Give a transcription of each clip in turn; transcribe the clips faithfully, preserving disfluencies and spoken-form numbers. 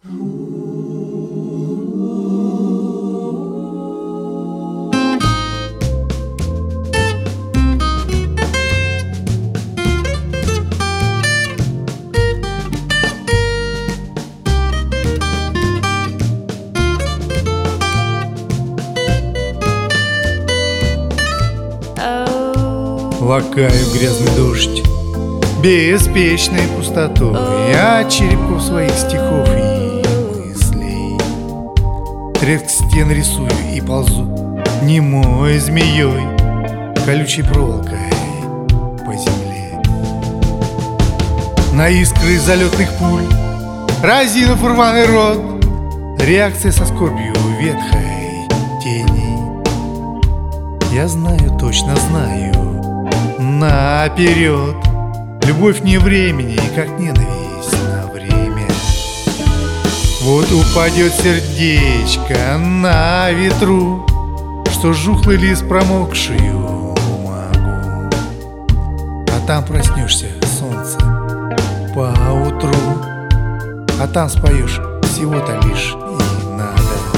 Лакаю грязный дождь беспечной пустотой от черепков своих стихов и мыслей. Треск стен рисую и ползу немой змеей, колючей проволокой по земле. На искры залетных пуль разинув рваный рот, реакция со скорбью ветхой тени. Я знаю, точно знаю наперед, любовь не времени, как ненависть на время. Вот упадет сердечко на ветру, что жухлый лист промокшую бумагу. А там проснешься, солнце, поутру, а там споешь всего-то лишь и надо.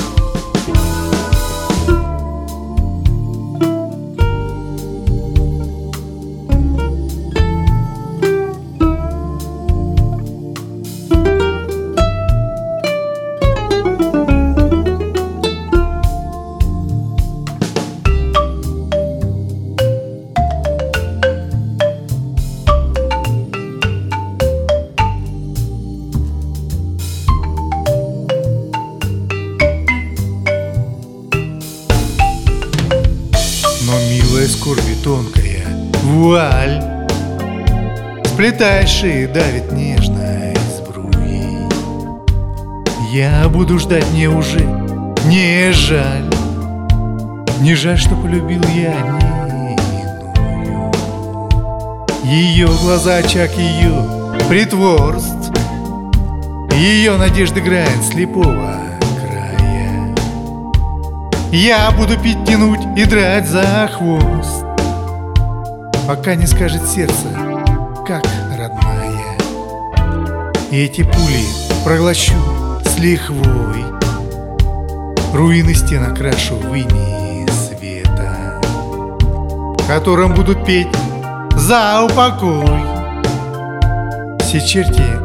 Но милая скорби тонкая вуаль сплетает шеи, давит нежной сбруей. Я буду ждать, мне уже не жаль, не жаль, что полюбил я не иную. Ее глаза очаг, ее притворств, ее надежды грань слепого. Я буду пить, тянуть и драть за хвост, пока не скажет сердце, как родная. И эти пули проглощу с лихвой, руины стен окрашу в иней света, в котором будут петь за упокой все черти